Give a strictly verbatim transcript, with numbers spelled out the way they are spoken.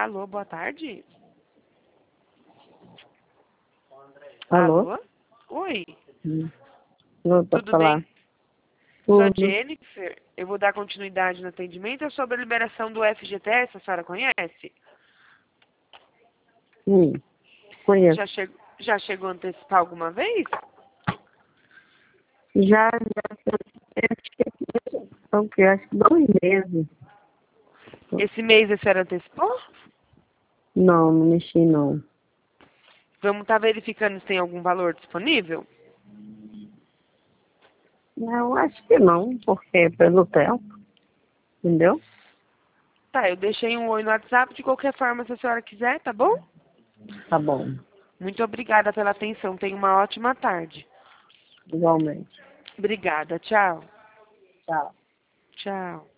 Alô, boa tarde. Alô? Alô? Oi, Hum. Não, pode tudo falar. bem? Sou a Tudo. Jennifer. Eu vou dar continuidade no atendimento. É sobre a liberação do F G T S, a senhora conhece? Sim, conheço. Já, che já chegou a antecipar alguma vez? Já, já, são que acho que dois meses. Esse mês a senhora antecipou? Não, não mexi não. Vamos estar verificando se tem algum valor disponível? Não, acho que não, porque pelo tempo, entendeu? Tá, eu deixei um oi no WhatsApp. De qualquer forma, se a senhora quiser, tá bom? Tá bom, Muito obrigada pela atenção. Tenha uma ótima tarde. igualmente. Obrigada. Tchau. Tchau. Tchau.